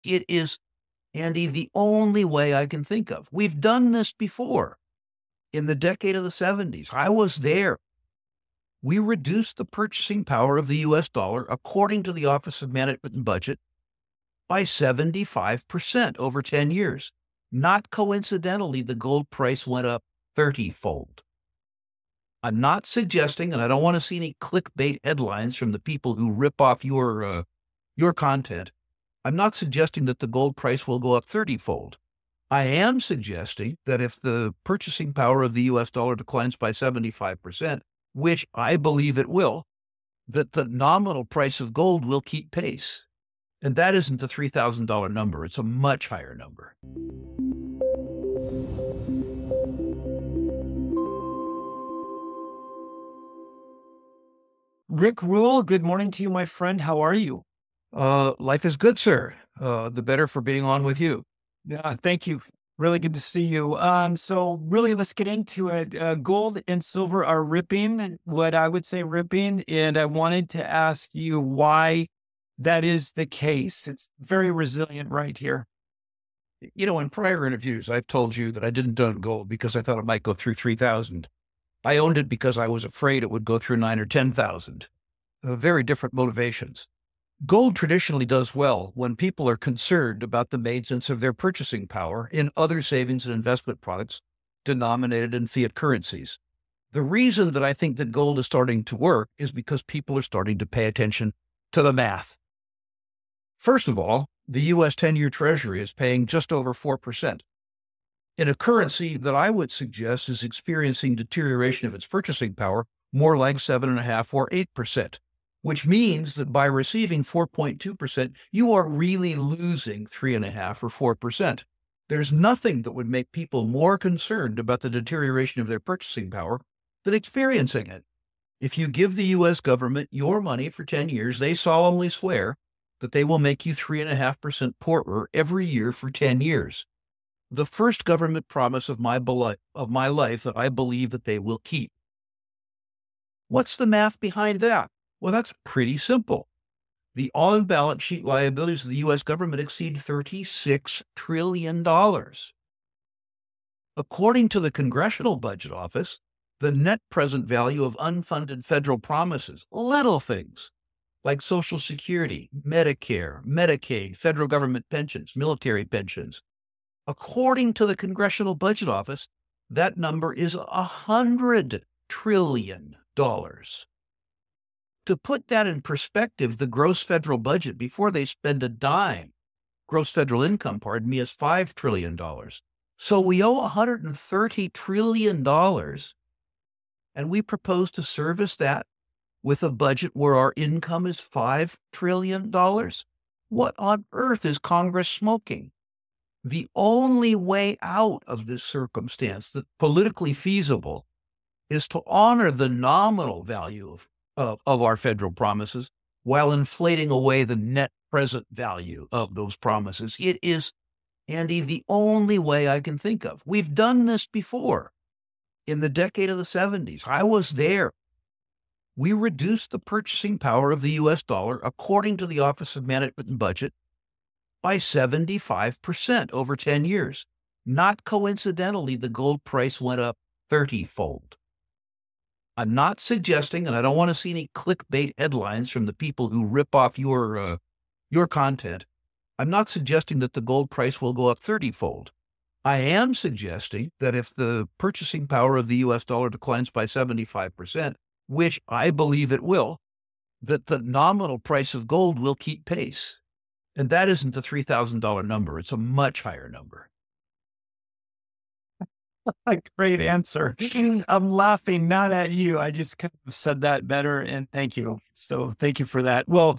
It is, Andy, the only way I can think of. We've done this before in the decade of the 70s. I was there. We reduced the purchasing power of the US dollar, according to the Office of Management and Budget, by 75% over 10 years. Not coincidentally, the gold price went up 30-fold. I'm not suggesting, and I don't want to see any clickbait headlines from the people who rip off your content. I'm not suggesting that the gold price will go up 30-fold. I am suggesting that if the purchasing power of the US dollar declines by 75%, which I believe it will, that the nominal price of gold will keep pace. And that isn't the $3,000 number. It's a much higher number. Rick Rule, good morning to you, my friend. How are you? Life is good, sir. The better for being on with you. Yeah, thank you. Really good to see you. So really, let's get into it. Gold and silver are ripping, what I would say ripping, and I wanted to ask you why that is the case. It's very resilient right here. In prior interviews, I've told you that I didn't own gold because I thought it might go through 3,000. I owned it because I was afraid it would go through 9 or 10,000. Very different motivations. Gold traditionally does well when people are concerned about the maintenance of their purchasing power in other savings and investment products denominated in fiat currencies. The reason that I think that gold is starting to work is because people are starting to pay attention to the math. First of all, the U.S. 10-year Treasury is paying just over 4%. In a currency that I would suggest is experiencing deterioration of its purchasing power, more like 7.5% or 8%, which means that by receiving 4.2%, you are really losing 3.5% or 4%. There's nothing that would make people more concerned about the deterioration of their purchasing power than experiencing it. If you give the U.S. government your money for 10 years, they solemnly swear that they will make you 3.5% poorer every year for 10 years. The first government promise of my life that I believe that they will keep. What's the math behind that? Well, that's pretty simple. The on-balance sheet liabilities of the U.S. government exceed $36 trillion. According to the Congressional Budget Office, the net present value of unfunded federal promises, little things like Social Security, Medicare, Medicaid, federal government pensions, military pensions, according to the Congressional Budget Office, that number is $100 trillion. To put that in perspective, the gross federal budget before they spend a dime, gross federal income, pardon me, is $5 trillion. So we owe $130 trillion, and we propose to service that with a budget where our income is $5 trillion. What on earth is Congress smoking? The only way out of this circumstance that's politically feasible is to honor the nominal value of our federal promises while inflating away the net present value of those promises. It is, Andy, the only way I can think of. We've done this before in the decade of the 70s. I was there. We reduced the purchasing power of the US dollar, according to the Office of Management and Budget, by 75% over 10 years. Not coincidentally, the gold price went up 30-fold. I'm not suggesting, and I don't want to see any clickbait headlines from the people who rip off your content. I'm not suggesting that the gold price will go up 30-fold. I am suggesting that if the purchasing power of the US dollar declines by 75%, which I believe it will, that the nominal price of gold will keep pace. And that isn't the $3,000 number. It's a much higher number. A great answer. I'm laughing not at you. I just kind of said that better, and thank you. So thank you for that. Well,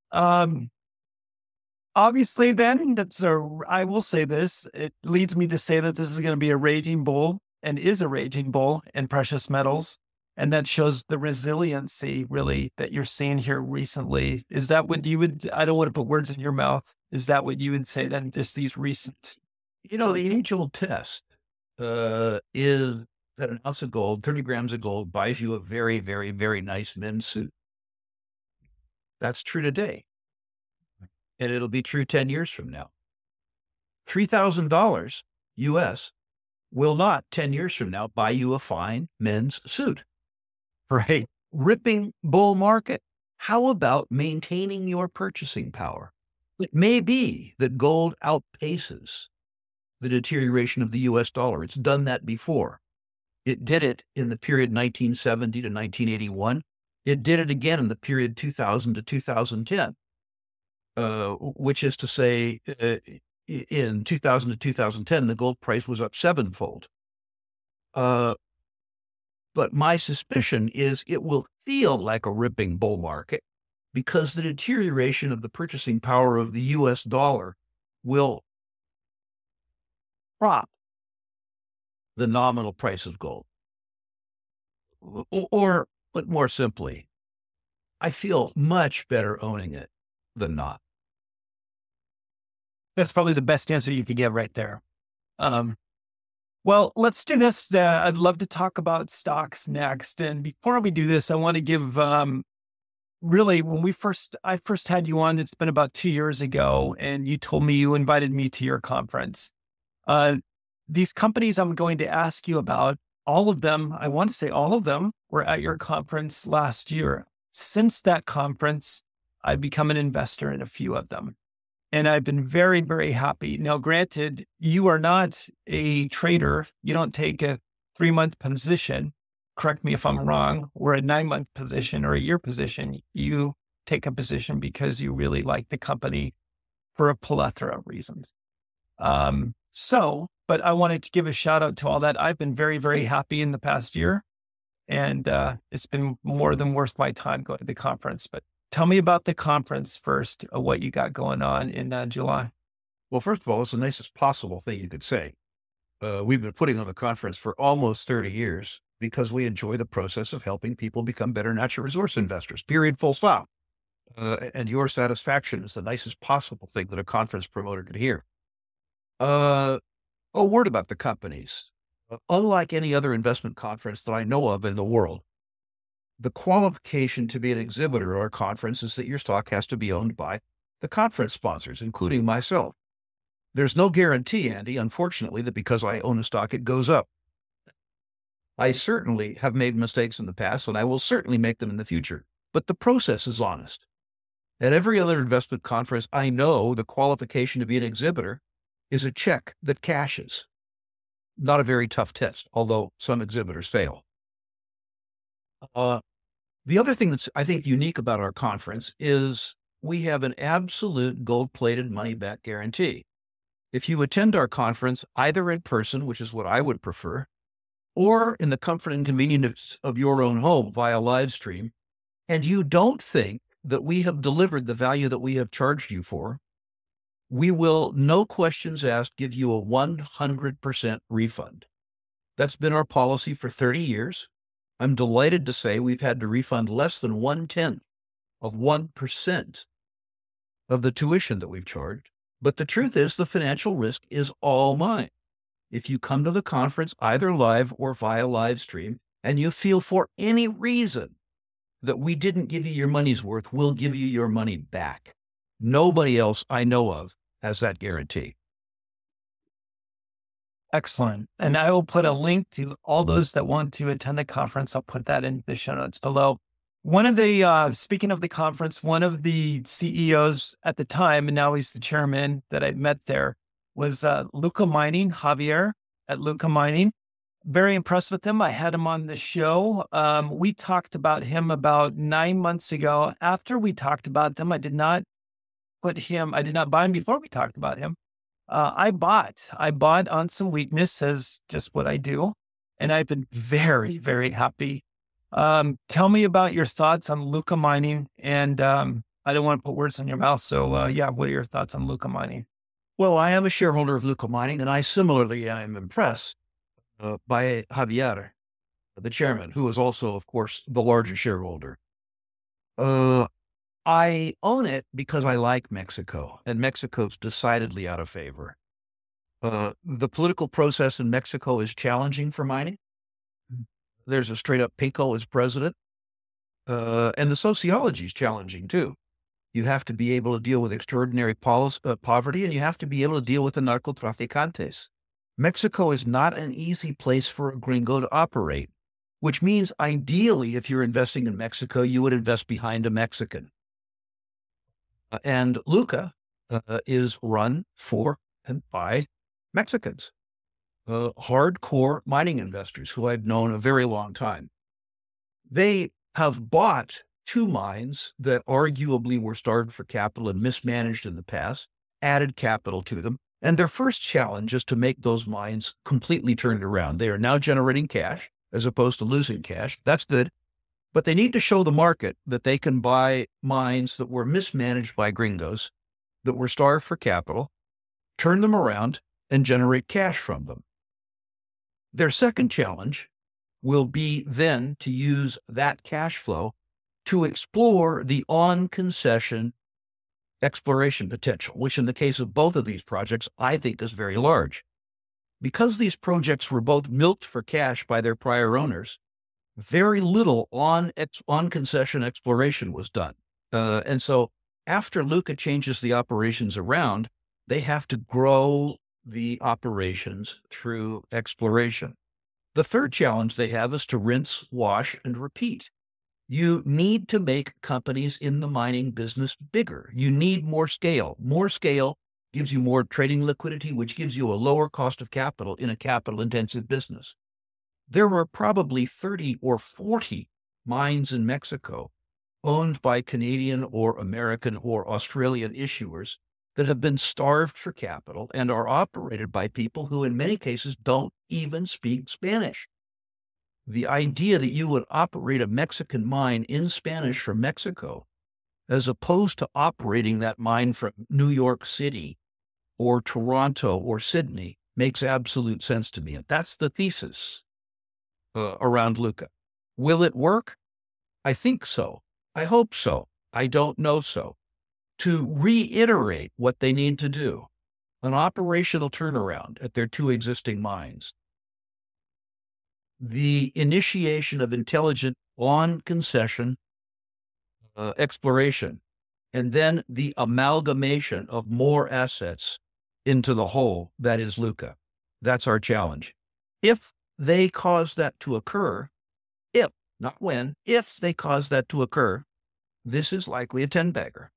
obviously then I will say this, it leads me to say that this is going to be a raging bull and is a raging bull in precious metals. And that shows the resiliency really that you're seeing here recently. Is that what you would, I don't want to put words in your mouth. Is that what you would say then, just these recent? The age-old test is that an ounce of gold, 30 grams of gold, buys you a very, very, very nice men's suit. That's true today. and it'll be true 10 years from now. $3,000 US will not 10 years from now buy you a fine men's suit. Right. Ripping bull market. How about maintaining your purchasing power? It may be that gold outpaces the deterioration of the US dollar. It's done that before. It did it in the period 1970 to 1981. It did it again in the period 2000 to 2010, which is to say, in 2000 to 2010, the gold price was up sevenfold. But my suspicion is it will feel like a ripping bull market because the deterioration of the purchasing power of the US dollar will prop the nominal price of gold. Or, but more simply, I feel much better owning it than not. That's probably the best answer you could give right there. Well, let's do this. I'd love to talk about stocks next. And before we do this, I want to give, really, when I first had you on, it's been about 2 years ago, and you told me you invited me to your conference. These companies I'm going to ask you about, all of them, I want to say all of them were at your conference last year. Since that conference, I've become an investor in a few of them. And I've been very, very happy. Now, granted, you are not a trader. You don't take a 3-month position. Correct me if I'm wrong, or a 9-month position or a year position. You take a position because you really like the company for a plethora of reasons. But I wanted to give a shout out to all that. I've been very, very happy in the past year, and it's been more than worth my time going to the conference. But tell me about the conference first, what you got going on in July. Well, first of all, it's the nicest possible thing you could say. We've been putting on the conference for almost 30 years because we enjoy the process of helping people become better natural resource investors, period, full stop. And your satisfaction is the nicest possible thing that a conference promoter could hear. A word about the companies. Unlike any other investment conference that I know of in the world, the qualification to be an exhibitor at our conference is that your stock has to be owned by the conference sponsors, including myself. There's no guarantee, Andy, unfortunately, that because I own a stock, it goes up. I certainly have made mistakes in the past, and I will certainly make them in the future, but the process is honest. At every other investment conference, I know the qualification to be an exhibitor is a check that cashes. Not a very tough test, although some exhibitors fail. The other thing that's, I think, unique about our conference is we have an absolute gold-plated money-back guarantee. If you attend our conference, either in person, which is what I would prefer, or in the comfort and convenience of your own home via live stream, and you don't think that we have delivered the value that we have charged you for, we will, no questions asked, give you a 100% refund. That's been our policy for 30 years. I'm delighted to say we've had to refund less than 1/10 of 1% of the tuition that we've charged. But the truth is the financial risk is all mine. If you come to the conference, either live or via live stream, and you feel for any reason that we didn't give you your money's worth, we'll give you your money back. Nobody else I know of has that guarantee. Excellent. And I will put a link to all those that want to attend the conference. I'll put that in the show notes below. One of the, speaking of the conference, one of the CEOs at the time, and now he's the chairman that I met there, was Luca Mining, Javier at Luca Mining. Very impressed with him. I had him on the show. We talked about him about 9 months ago. After we talked about him, I did not buy him before we talked about him. I bought on some weakness, as just what I do. And I've been very, very happy. Tell me about your thoughts on Luca Mining. And I don't want to put words in your mouth. So what are your thoughts on Luca Mining? Well, I am a shareholder of Luca Mining, and I similarly am impressed by Javier, the chairman, who is also, of course, the largest shareholder. I own it because I like Mexico, and Mexico's decidedly out of favor. The political process in Mexico is challenging for mining. There's a straight up pinko as president, and the sociology is challenging too. You have to be able to deal with extraordinary poverty, and you have to be able to deal with the narcotraficantes. Mexico is not an easy place for a gringo to operate, which means ideally, if you're investing in Mexico, you would invest behind a Mexican. And Luca is run for and by Mexicans, hardcore mining investors who I've known a very long time. They have bought 2 mines that arguably were starved for capital and mismanaged in the past, added capital to them. And their first challenge is to make those mines completely turned around. They are now generating cash as opposed to losing cash. That's good. But they need to show the market that they can buy mines that were mismanaged by gringos, that were starved for capital, turn them around, and generate cash from them. Their second challenge will be then to use that cash flow to explore the on-concession exploration potential, which in the case of both of these projects, I think is very large. Because these projects were both milked for cash by their prior owners, very little on-concession exploration was done. And so after Luca changes the operations around, they have to grow the operations through exploration. The third challenge they have is to rinse, wash, and repeat. You need to make companies in the mining business bigger. You need more scale. More scale gives you more trading liquidity, which gives you a lower cost of capital in a capital-intensive business. There were probably 30 or 40 mines in Mexico owned by Canadian or American or Australian issuers that have been starved for capital and are operated by people who in many cases don't even speak Spanish. The idea that you would operate a Mexican mine in Spanish from Mexico, as opposed to operating that mine from New York City or Toronto or Sydney, makes absolute sense to me. And that's the thesis around Luca. Will it work? I think so. I hope so. I don't know so. To reiterate what they need to do, an operational turnaround at their 2 existing mines, the initiation of intelligent on-concession exploration, and then the amalgamation of more assets into the whole that is Luca. That's our challenge. If they cause that to occur, not when, if they cause that to occur, this is likely a 10-bagger.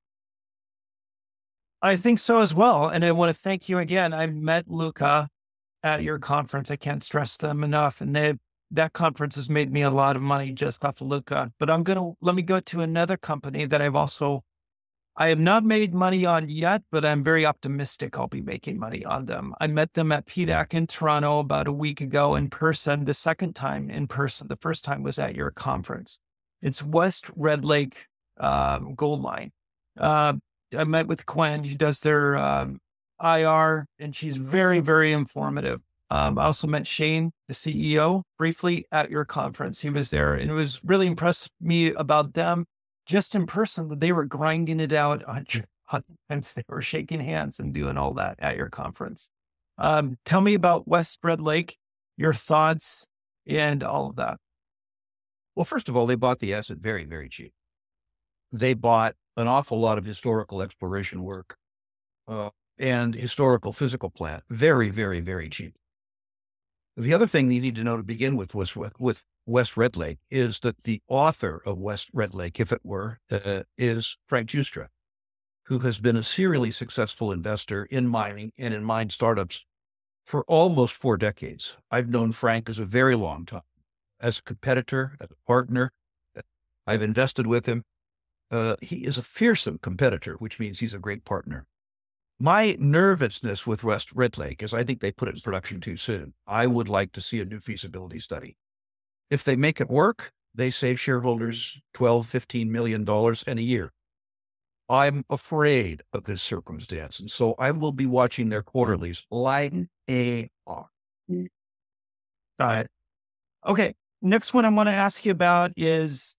I think so as well. And I want to thank you again. I met Luca at your conference. I can't stress them enough. And that conference has made me a lot of money just off of Luca. But let me go to another company that I have not made money on yet, but I'm very optimistic I'll be making money on them. I met them at PDAC in Toronto about a week ago in person, the second time in person. The first time was at your conference. It's West Red Lake Gold Mine. I met with Gwen. She does their IR, and she's very, very informative. I also met Shane, the CEO, briefly at your conference. He was there, and it was really impressed me about them just in person that they were grinding it out on hands. They were shaking hands and doing all that at your conference. Tell me about West Red Lake, your thoughts, and all of that. Well, first of all, they bought the asset very, very cheap. They bought an awful lot of historical exploration work and historical physical plant very, very, very cheap. The other thing you need to know to begin with West Red Lake is that the author of West Red Lake, if it were, is Frank Giustra, who has been a serially successful investor in mining and in mine startups for almost 4 decades. I've known Frank as a very long time, as a competitor, as a partner. I've invested with him. He is a fearsome competitor, which means he's a great partner. My nervousness with West Red Lake is I think they put it in production too soon. I would like to see a new feasibility study. If they make it work, they save shareholders $12, $15 million in a year. I'm afraid of this circumstance. And so I will be watching their quarterlies like a hawk. Got it. Okay. Next one I want to ask you about is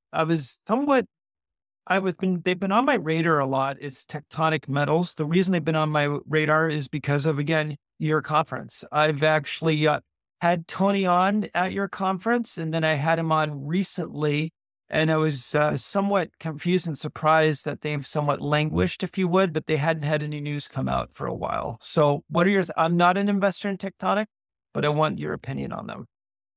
they've been on my radar a lot. It's Tectonic Metals. The reason they've been on my radar is because of, again, your conference. I've actually had Tony on at your conference, and then I had him on recently And I was somewhat confused and surprised that they've somewhat languished, if you would, but they hadn't had any news come out for a while. So what are your, I'm not an investor in Tectonic, but I want your opinion on them.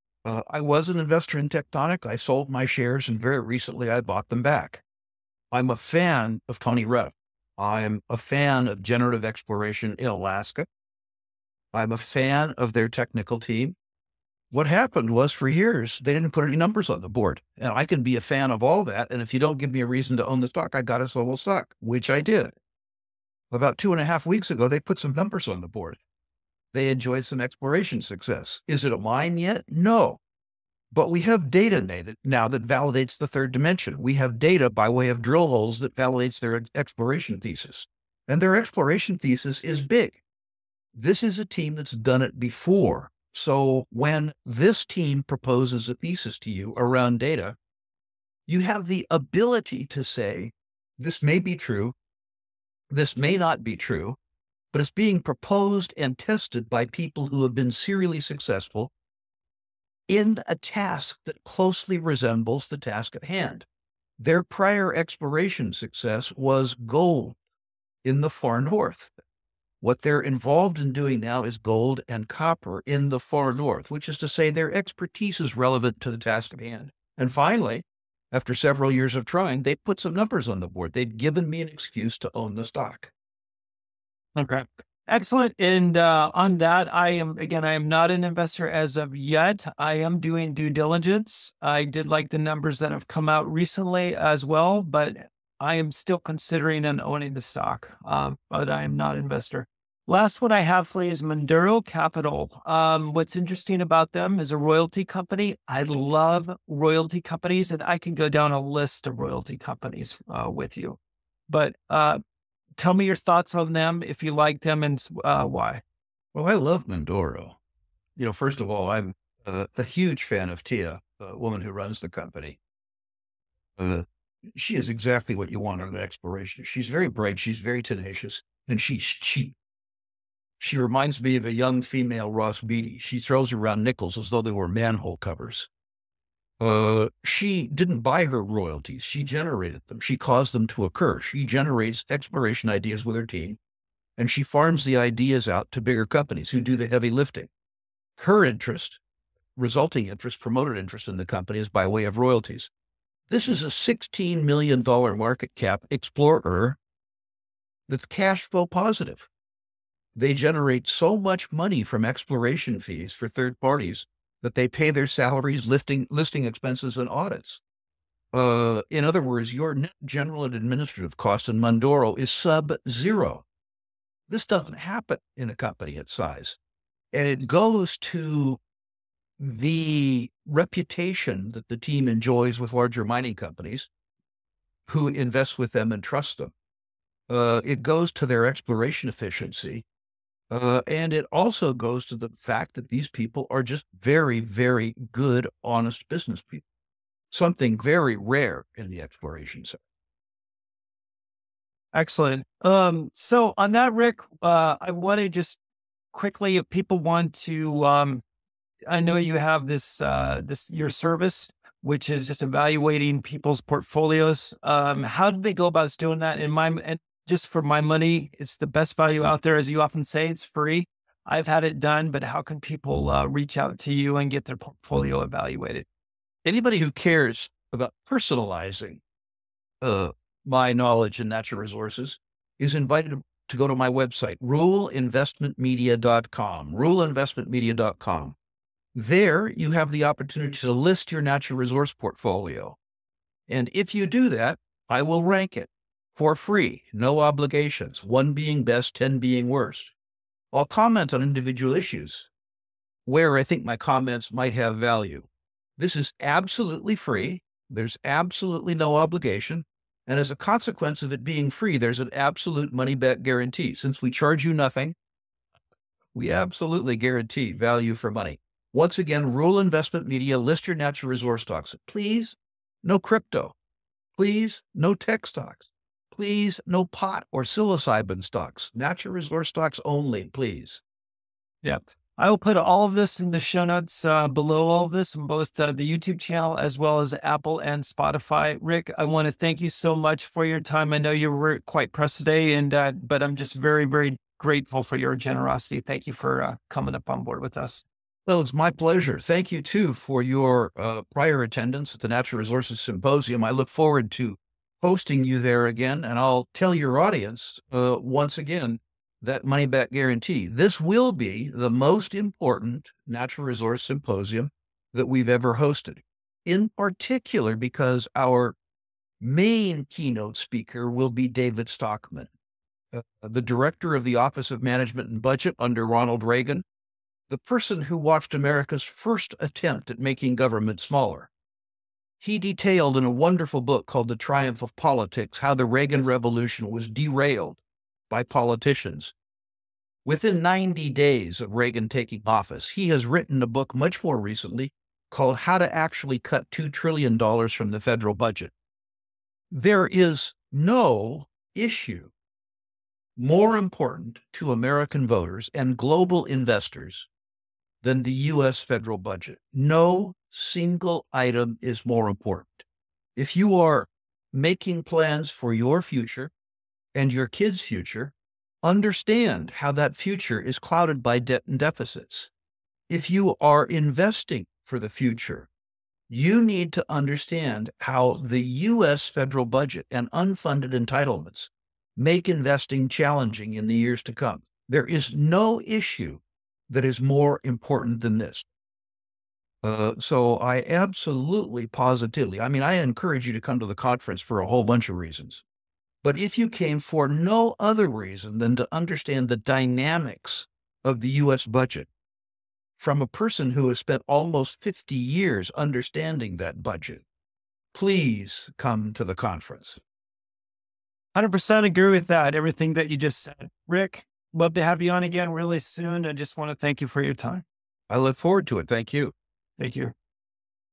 I was an investor in Tectonic. I sold my shares and very recently I bought them back. I'm a fan of Tony Rev. I'm a fan of generative exploration in Alaska. I'm a fan of their technical team. What happened was for years, they didn't put any numbers on the board. And I can be a fan of all that. And if you don't give me a reason to own the stock, I got to sell the stock, which I did. About 2.5 weeks ago, they put some numbers on the board. They enjoyed some exploration success. Is it a mine yet? No. But we have data now that validates the third dimension. We have data by way of drill holes that validates their exploration thesis. And their exploration thesis is big. This is a team that's done it before. So when this team proposes a thesis to you around data, you have the ability to say, this may be true, this may not be true, but it's being proposed and tested by people who have been serially successful in a task that closely resembles the task at hand. Their prior exploration success was gold in the far north. What they're involved in doing now is gold and copper in the far north, which is to say their expertise is relevant to the task at hand. And finally, after several years of trying, they put some numbers on the board. They'd given me an excuse to own the stock. Okay. Excellent. And on that, I am not an investor as of yet. I am doing due diligence. I did like the numbers that have come out recently as well, but I am still considering and owning the stock, but I am not an investor. Last one I have for you is Monduro Capital. What's interesting about them is a royalty company. I love royalty companies, and I can go down a list of royalty companies with you. But tell me your thoughts on them, if you like them, and why. Well, I love Monduro. First of all, I'm a huge fan of Tia, the woman who runs the company. She is exactly what you want in an exploration. She's very bright, she's very tenacious, and she's cheap. She reminds me of a young female Ross Beatty. She throws around nickels as though they were manhole covers. She didn't buy her royalties. She generated them. She caused them to occur. She generates exploration ideas with her team, and she farms the ideas out to bigger companies who do the heavy lifting. Her interest, resulting interest, promoted interest in the company is by way of royalties. This is a $16 million market cap explorer that's cash flow positive. They generate so much money from exploration fees for third parties that they pay their salaries, listing expenses, and audits. In other words, your net general and administrative cost in Monduro is sub-zero. This doesn't happen in a company its size. And it goes to the reputation that the team enjoys with larger mining companies who invest with them and trust them. It goes to their exploration efficiency. And it also goes to the fact that these people are just very, very good, honest business people. Something very rare in the exploration sector. Excellent. So on that, Rick, I want to just quickly, if people want to, I know you have your service, which is just evaluating people's portfolios. How do they go about doing that? And just for my money, it's the best value out there. As you often say, it's free. I've had it done, but how can people reach out to you and get their portfolio evaluated? Anybody who cares about personalizing my knowledge in natural resources is invited to go to my website, ruleinvestmentmedia.com, ruleinvestmentmedia.com. There you have the opportunity to list your natural resource portfolio. And if you do that, I will rank it for free, no obligations, 1 being best, 10 being worst. I'll comment on individual issues where I think my comments might have value. This is absolutely free. There's absolutely no obligation. And as a consequence of it being free, there's an absolute money back guarantee. Since we charge you nothing, we absolutely guarantee value for money. Once again, Rule Investment Media, list your natural resource stocks. Please, no crypto. Please, no tech stocks. Please, no pot or psilocybin stocks. Natural resource stocks only, please. Yep. I will put all of this in the show notes below all of this on both the YouTube channel as well as Apple and Spotify. Rick, I want to thank you so much for your time. I know you were quite pressed today, but I'm just very, very grateful for your generosity. Thank you for coming up on board with us. Well, it's my pleasure. Thank you, too, for your prior attendance at the Natural Resources Symposium. I look forward to hosting you there again, and I'll tell your audience once again that money back guarantee. This will be the most important natural resource symposium that we've ever hosted, in particular because our main keynote speaker will be David Stockman, the director of the Office of Management and Budget under Ronald Reagan, the person who watched America's first attempt at making government smaller. He detailed in a wonderful book called The Triumph of Politics how the Reagan Revolution was derailed by politicians. Within 90 days of Reagan taking office, he has written a book much more recently called How to Actually Cut $2 trillion from the Federal Budget. There is no issue more important to American voters and global investors than the U.S. federal budget. No single item is more important. If you are making plans for your future and your kids' future, understand how that future is clouded by debt and deficits. If you are investing for the future, you need to understand how the U.S. federal budget and unfunded entitlements make investing challenging in the years to come. There is no issue that is more important than this. So I absolutely, positively, I encourage you to come to the conference for a whole bunch of reasons. But if you came for no other reason than to understand the dynamics of the U.S. budget from a person who has spent almost 50 years understanding that budget, please come to the conference. 100% agree with that, everything that you just said. Rick, love to have you on again really soon. I just want to thank you for your time. I look forward to it. Thank you. Thank you.